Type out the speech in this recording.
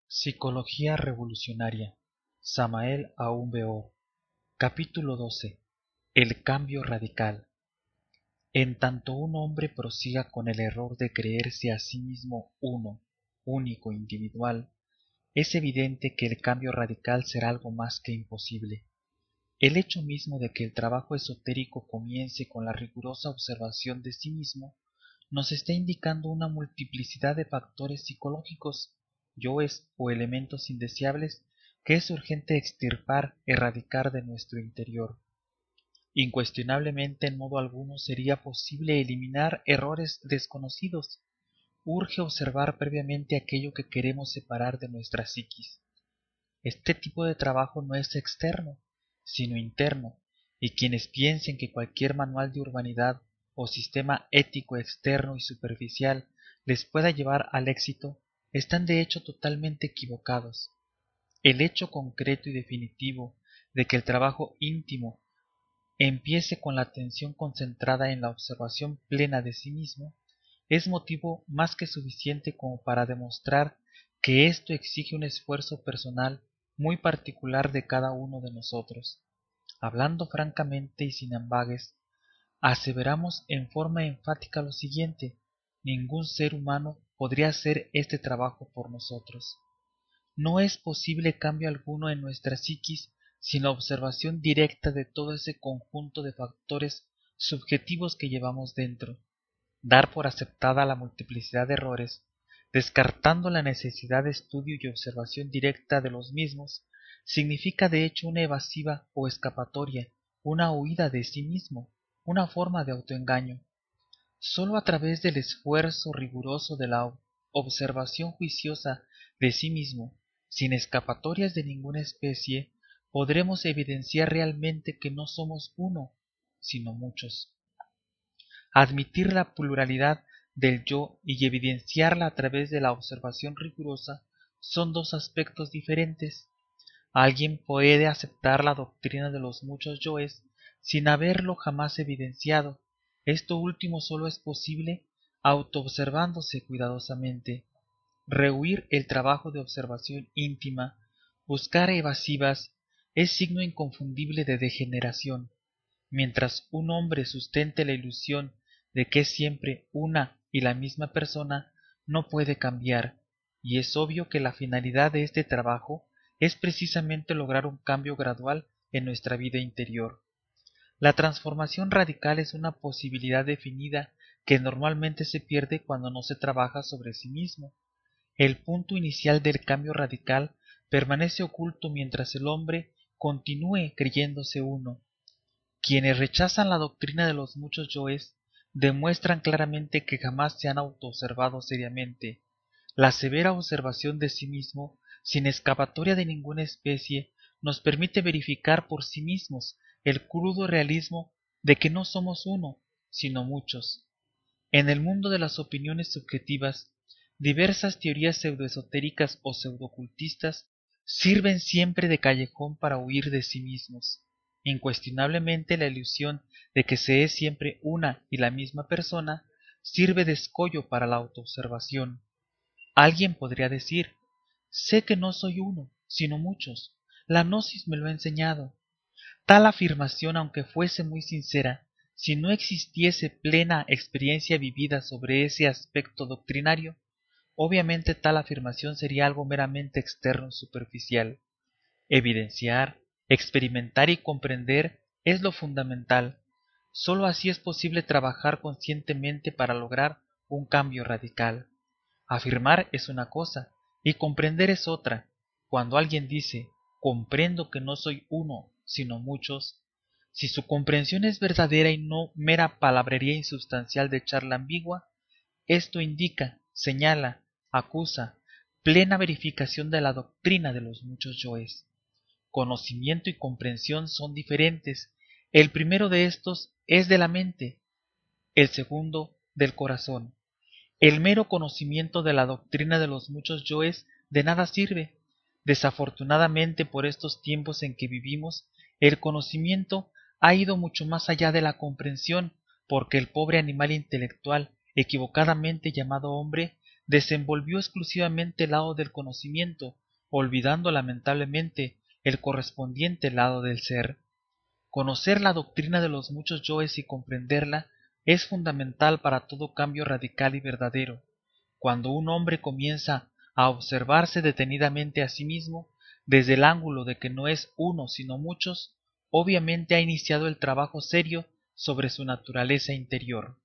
Psicología revolucionaria. Samael Aun Weor. Capítulo 12. El cambio radical. En tanto un hombre prosiga con el error de creerse a sí mismo uno, único, individual, es evidente que el cambio radical será algo más que imposible. El hecho mismo de que el trabajo esotérico comience con la rigurosa observación de sí mismo nos está indicando una multiplicidad de factores psicológicos, yoes o elementos indeseables que es urgente extirpar, erradicar de nuestro interior. Incuestionablemente en modo alguno sería posible eliminar errores desconocidos. Urge observar previamente aquello que queremos separar de nuestra psiquis. Este tipo de trabajo no es externo, sino interno, y quienes piensen que cualquier manual de urbanidad o sistema ético externo y superficial les pueda llevar al éxito, están de hecho totalmente equivocados. El hecho concreto y definitivo de que el trabajo íntimo empiece con la atención concentrada en la observación plena de sí mismo, es motivo más que suficiente como para demostrar que esto exige un esfuerzo personal muy particular de cada uno de nosotros. Hablando francamente y sin ambages, aseveramos en forma enfática lo siguiente: ningún ser humano podría hacer este trabajo por nosotros. No es posible cambio alguno en nuestra psiquis sin la observación directa de todo ese conjunto de factores subjetivos que llevamos dentro. Dar por aceptada la multiplicidad de errores, descartando la necesidad de estudio y observación directa de los mismos, significa de hecho una evasiva o escapatoria, una huida de sí mismo, una forma de autoengaño. Sólo a través del esfuerzo riguroso de la observación juiciosa de sí mismo, sin escapatorias de ninguna especie, podremos evidenciar realmente que no somos uno, sino muchos. Admitir la pluralidad del yo y evidenciarla a través de la observación rigurosa son dos aspectos diferentes. Alguien puede aceptar la doctrina de los muchos yoes sin haberlo jamás evidenciado. Esto último solo es posible autoobservándose cuidadosamente. Rehuir el trabajo de observación íntima, buscar evasivas, es signo inconfundible de degeneración. Mientras un hombre sustente la ilusión de que es siempre una y la misma persona, no puede cambiar, y es obvio que la finalidad de este trabajo es precisamente lograr un cambio gradual en nuestra vida interior. La transformación radical es una posibilidad definida que normalmente se pierde cuando no se trabaja sobre sí mismo. El punto inicial del cambio radical permanece oculto mientras el hombre continúe creyéndose uno. Quienes rechazan la doctrina de los muchos yoes demuestran claramente que jamás se han autoobservado seriamente. La severa observación de sí mismo, sin escapatoria de ninguna especie, nos permite verificar por sí mismos el crudo realismo de que no somos uno, sino muchos. En el mundo de las opiniones subjetivas, diversas teorías pseudoesotéricas o pseudocultistas sirven siempre de callejón para huir de sí mismos. Incuestionablemente la ilusión de que se es siempre una y la misma persona sirve de escollo para la autoobservación. Alguien podría decir: sé que no soy uno, sino muchos. La gnosis me lo ha enseñado. Tal afirmación, aunque fuese muy sincera, si no existiese plena experiencia vivida sobre ese aspecto doctrinario, obviamente tal afirmación sería algo meramente externo y superficial. Evidenciar, experimentar y comprender es lo fundamental. Sólo así es posible trabajar conscientemente para lograr un cambio radical. Afirmar es una cosa y comprender es otra. Cuando alguien dice: comprendo que no soy uno, sino muchos, si su comprensión es verdadera y no mera palabrería insubstancial de charla ambigua, esto indica, señala, acusa plena verificación de la doctrina de los muchos yoes. Conocimiento y comprensión son diferentes. El primero de estos es de la mente, el segundo del corazón. El mero conocimiento de la doctrina de los muchos yoes de nada sirve. Desafortunadamente, por estos tiempos en que vivimos, el conocimiento ha ido mucho más allá de la comprensión, porque el pobre animal intelectual, equivocadamente llamado hombre, desenvolvió exclusivamente el lado del conocimiento, olvidando lamentablemente el correspondiente lado del ser. Conocer la doctrina de los muchos yoes y comprenderla es fundamental para todo cambio radical y verdadero. Cuando un hombre comienza a observarse detenidamente a sí mismo, desde el ángulo de que no es uno sino muchos, obviamente ha iniciado el trabajo serio sobre su naturaleza interior.